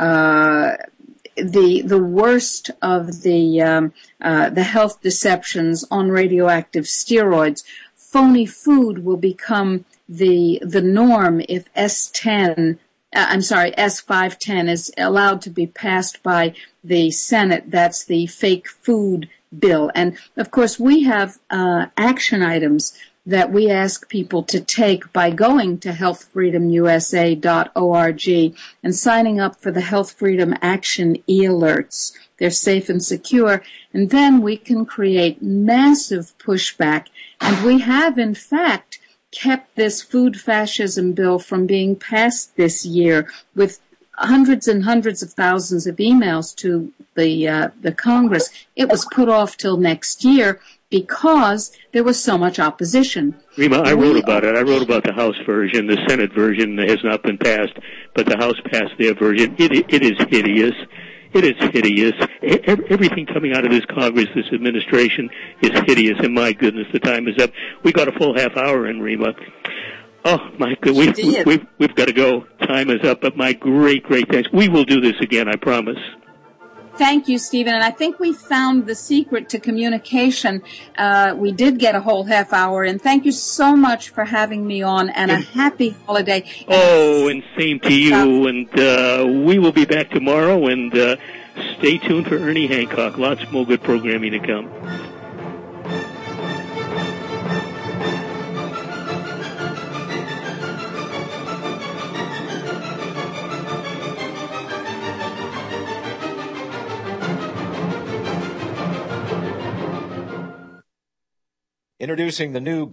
uh, the the worst of the um, uh, the health deceptions on radioactive steroids. Phony food will become the the norm if S ten. Uh, I'm sorry, S five ten is allowed to be passed by the Senate. That's the fake food bill. And, of course, we have uh, action items that we ask people to take by going to health freedom u s a dot org and signing up for the Health Freedom Action e-alerts. They're safe and secure. And then we can create massive pushback. And we have, in fact, kept this food fascism bill from being passed this year with hundreds and hundreds of thousands of emails to the uh, the Congress. It was put off till next year because there was so much opposition. Rima, I wrote about it. I wrote about the House version. The Senate version has not been passed, but the House passed their version. It, it is hideous. It is hideous. Everything coming out of this Congress, this administration, is hideous. And my goodness, the time is up. We got a full half hour in, Rima. Oh, my God. We've, we've, we've got to go. Time is up. But my great, great thanks. We will do this again, I promise. Thank you, Stephen. And I think we found the secret to communication. Uh, we did get a whole half hour. And thank you so much for having me on, and a happy holiday. Oh, and same to you. And uh, we will be back tomorrow. And uh, stay tuned for Ernie Hancock. Lots more good programming to come. Introducing the new